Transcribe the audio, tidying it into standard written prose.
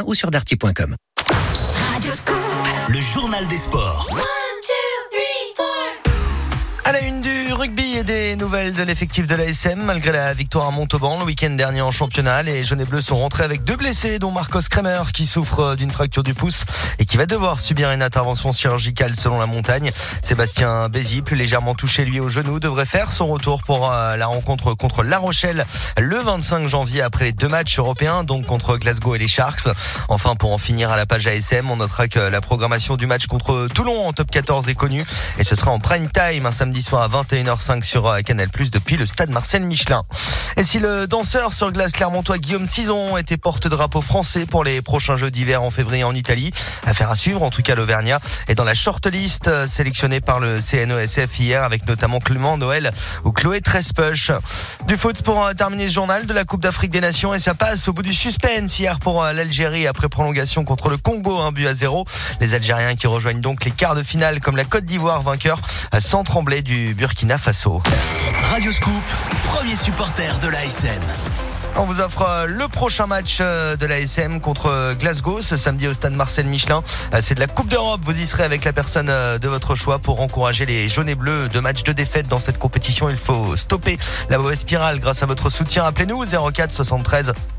ou sur darty.com. Le journal des sports. À la une du rugby et des nouvelles de l'effectif de l'ASM, malgré la victoire à Montauban le week-end dernier en championnat, les jaunes et bleus sont rentrés avec 2 blessés, dont Marcos Kremer qui souffre d'une fracture du pouce et qui va devoir subir une intervention chirurgicale selon la montagne. Sébastien Bézi, plus légèrement touché lui au genou, devrait faire son retour pour la rencontre contre La Rochelle le 25 janvier après les 2 matchs européens, donc contre Glasgow et les Sharks. Enfin, pour en finir à la page ASM, on notera que la programmation du match contre Toulon en top 14 est connue et ce sera en prime time un samedi soir à 21h05 sur Canal+ depuis le stade Marcel Michelin. Et si le danseur sur glace clermontois Guillaume Cizeron était porte-drapeau français pour les prochains Jeux d'hiver en février en Italie, affaire à suivre, en tout cas l'Auvergnat est dans la shortlist sélectionnée par le CNESF hier avec notamment Clément Noël ou Chloé Trespech. Du foot pour terminer ce journal de la Coupe d'Afrique des Nations et ça passe au bout du suspense hier pour l'Algérie après prolongation contre le Congo, 1-0. Les Algériens qui rejoignent donc les quarts de finale comme la Côte d'Ivoire vainqueur sans trembler du Burkina Faso. Radio Scoop, premier supporter de l'ASM. On vous offre le prochain match de l'ASM contre Glasgow ce samedi au stade Marcel Michelin. C'est de la Coupe d'Europe. Vous y serez avec la personne de votre choix pour encourager les jaunes et bleus. 2 matchs de défaite dans cette compétition. Il faut stopper la mauvaise spirale grâce à votre soutien. Appelez-nous 04 73